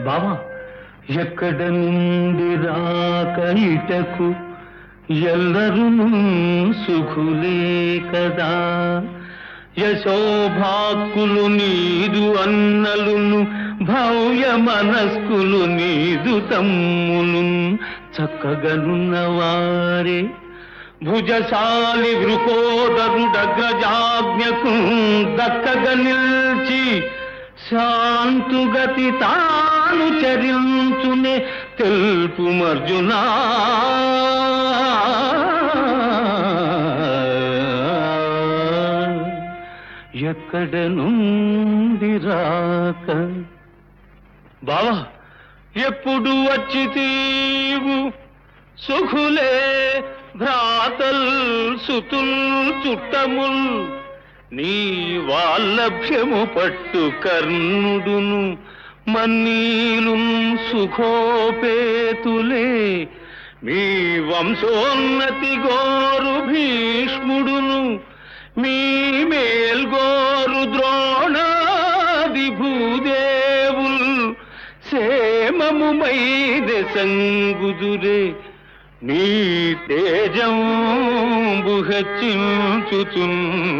బావా, ఎక్కడ నుండి రాక ఇటకు ఎల్లరూ సుఖులే కదా. యశోభాక్కులు నీదు అన్నలును, భవ్య మనస్కులు నీదు తమ్ములు చక్కగనున్నవారే. భుజశాలి వృకోదరుడగ్రజాజ్ఞకు దక్కగా నిల్చి శాంతుగతి తాను చరించునే తెలుపుమర్జునా. ఎక్కడ నుండి రాక బావా, ఎప్పుడు వచ్చితీవు సుఖులే భ్రాతల్ సుతుల్ చుట్టముల్. నీ వాల్లభ్యము పట్టు కర్ణుడును మన్నీలు సుఖోపేతులే. మీ వంశోన్నతి గోరు భీష్ముడును, మీ మేల్గోరు ద్రోణాది భూదేవుల్. సేమముమై దశంగుదురే నీ తేజంబు హెచ్చించుచున్.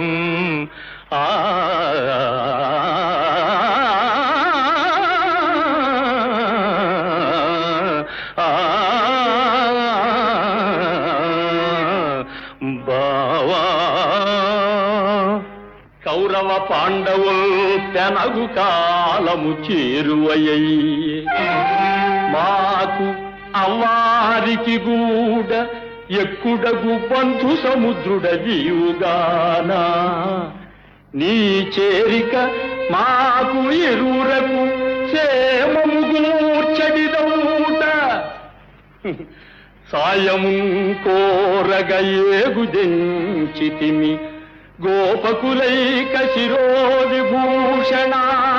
బావా, కౌరవ పాండవుల్ తెనగు కాలము చేరువయ్యే. మాకు అవారికి గూడ ఎక్కుడగు బంధు సముద్రుడవీవుగానా. నీ చేరిక మాకు ఇరువురకు క్షేమము గూర్చడిదౌట. సాయము కోరగ ఏగుదెంచితిమి గోపకులైక శిరోవిభూషణ.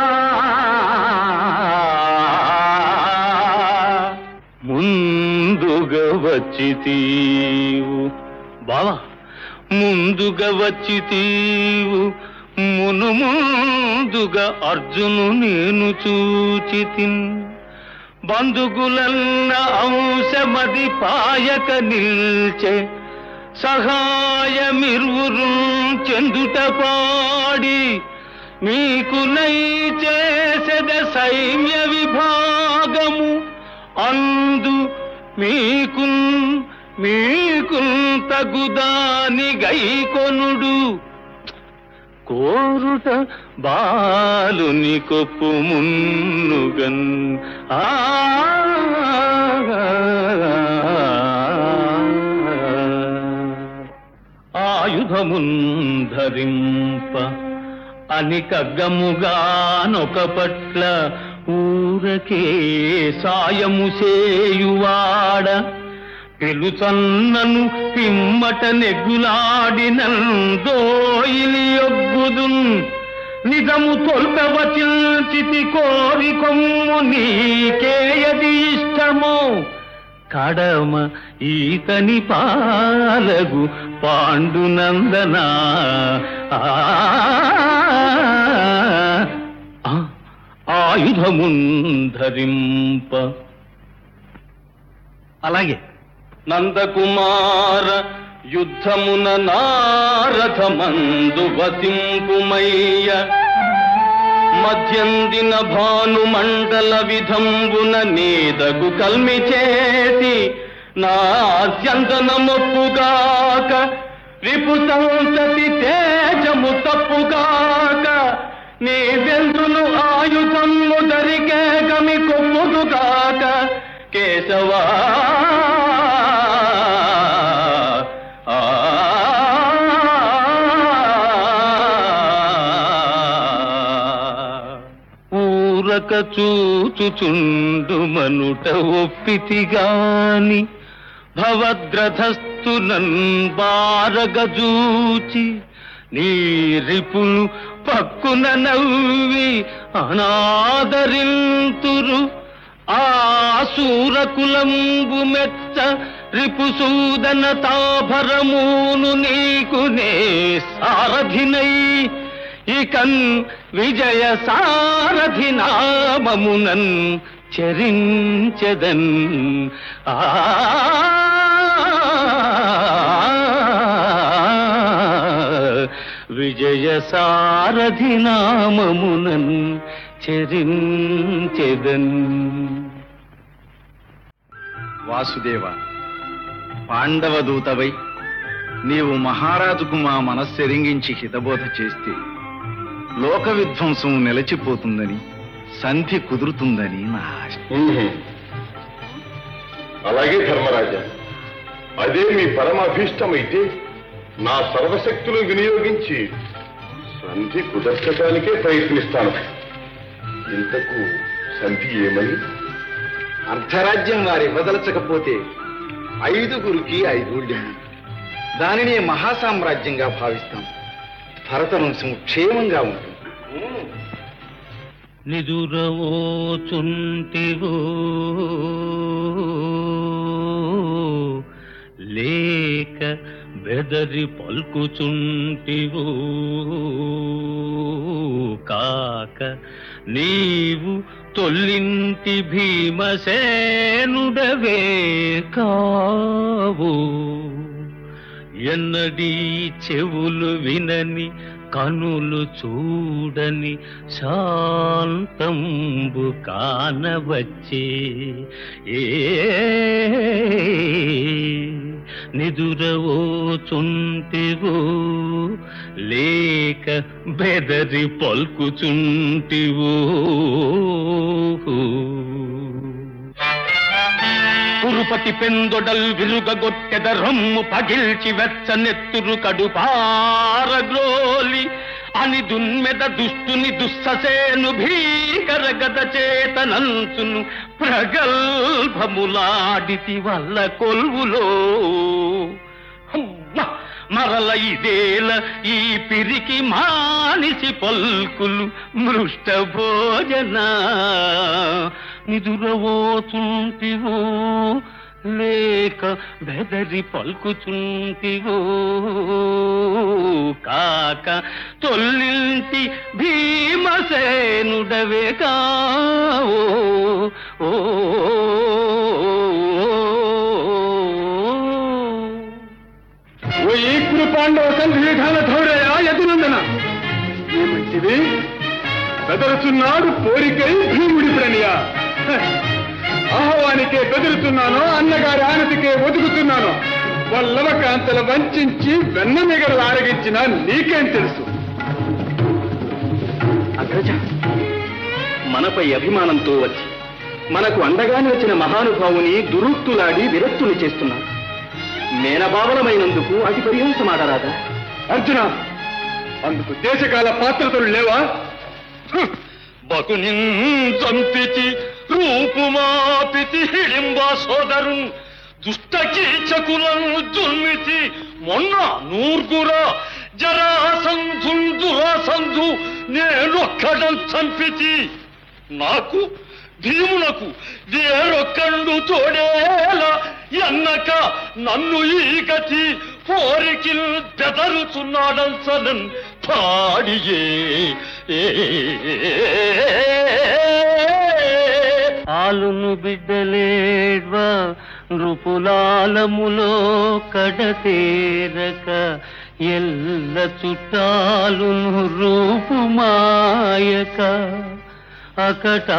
ముందుగా వచ్చితీవు బావా, ముందుగా వచ్చితీవు. మును ముందుగా అర్జును నేను చూచితిన్. బంధుగులన్న అంశమది పాయక నిల్చే. సహాయమిరువురు చెందుట పాడి మీకు నై చేసెద సైన్య విభాగము. అందు మీకు తగుదాని గైకొనుడు. కోరుట బాలుని కొప్పు మున్నుగన్. ఆయుధమున్ ధరింప అని కగ్గముగానొక పట్ల ఊరకే సాయము సేయువాడ. పిలుచన్నను పిమ్మట నెగ్గులాడినందోయిలి యొగ్గుదున్. నిజము తొల్పవచిల్చితి కోరి కొమ్ము నీకేయది ఇష్టమో. కడమ ఈతని పాలగు పాండునందనా. ఆయుధమున్ ధరింప. అలాగే నందకుమార యుద్ధమున నారథమందు వసింపుమయ్య. మధ్యందిన భానుమండల విధంబున నీదగు కల్మి చేసి నాస్యంతనమొప్పుగాక. రిపు సంతతి తేజము తప్పుగాక. నీ వెందును ఆయుధము దరికే గమి కొమ్ముదుగాక. కేశవా ఊరక చూచుచుండు మనుట ఒప్పితిగాని. భవద్రథస్థునన్ బారగజూచి నీ రిపులు పక్కున నవ్వి అనాదరింతురు. ఆ శూరకులంబు మెచ్చ రిపుసూదన తాభరమును నీకు నే సారథినై. ఇకన్ విజయ సారథి నామమునన్ చరించెదన్. విజయ సారథి నామమునన్ చరించెదన్. వాసుదేవ, పాండవ దూతవై నీవు మహారాజుకు మా మనస్సెరింగించి హితబోధ చేస్తే లోక విధ్వంసం నిలచిపోతుందని, సంధి కుదురుతుందని నా ఆశ. అలాగే ధర్మరాజా, అదే మీ పరమాభీష్టమైతే నా సర్వశక్తులు వినియోగించి సంధి కుదర్చడానికే ప్రయత్నిస్తాను. ఇంతకు సంధి ఏమని? అర్ధరాజ్యం వారి వదలచకపోతే 5గురికి 5 ఊళ్ళెము. దానినే మహాసామ్రాజ్యంగా భావిస్తాం. భరతవంశం క్షేమంగా ఉంటుంది. నిదురవోచుంటివో లేక బెదరి పల్కుచుంటివో కాక నీవు తొల్లింటి భీమసేనుడవే కావు. ఎన్నడీ చెవులు వినని కనులు చూడని శాంతంబు కానవచ్చే ఏ నిదురవోచుంటివో లేక బెదరి పల్కుచుంటివో. కురుపతి పెందొడల్ విరుగగొట్టెద రొమ్ము పగిల్చి వెచ్చనెత్తురు కడుపారగ్రోలి అని దున్మెద దుష్టుని దుస్ససేను భీకర గద చేతనంచును ప్రగల్భములాడితి వల్ల కొల్వులో. మరల ఇదేల ఈ పిరికి మానిసి పల్కులు మృష్ట భోజన. నిదురవోచుంటివో లేక బెదరి పల్కుచుంటివో కాక తొల్లింటి భీమసేనుడవే కావో. ఓ ఇప్పుడు పాండవ సంధి విధాన ధౌరయ యదునందన ఏమంటిది? బెదరుచున్నాడు పోరికై భీముడి ప్రణియా. ఆహ్వానికే బెదురుతున్నానో, అన్నగారి ఆనతికే ఒదుగుతున్నానో, వల్లవ కాంతల వంచి వెన్న మిగలు ఆరగించిన నీకేం తెలుసు? అగ్రజ, మనపై అభిమానంతో వచ్చి మనకు అండగా నిలిచిన మహానుభావుని దురుక్తులాడి విరక్తుని చేస్తున్నారు. మేనభావనమైనందుకు అతి పరిహంసమాడరాదా? అర్జున, అందుకు దేశకాల పాత్రతలు లేవా? బకుని చంపితి రూపుమాపితి హిడింబా సోదరున్ దుష్ట కీచకులను దుర్మితి మొన్న నూర్గురా జరాసంధు నేనొక్కడం చంపితి. నాకు భీమునకు వేరొక్కడు తోడేలా ఎన్నక నన్ను ఈ గతి పోరికి బెదరుచున్నాడల్సనన్ పాడియే. ఆలును బిడ్డలేడ్వా నృపులాలములో కడతేరక ఎల్ల చుట్టాలును రూపుమాయక అకట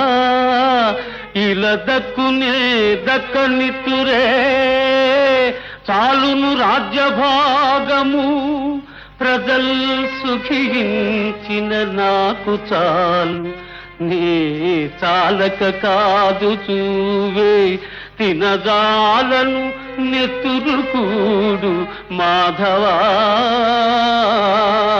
ఇలా దక్కునే దక్కనితురే చాలును రాజ్యభాగము ప్రజల్ సుఖించిన నాకు చాలు. నీ చాలక కాదు చూవే తినజాలను నెత్తురు కూడు మాధవా.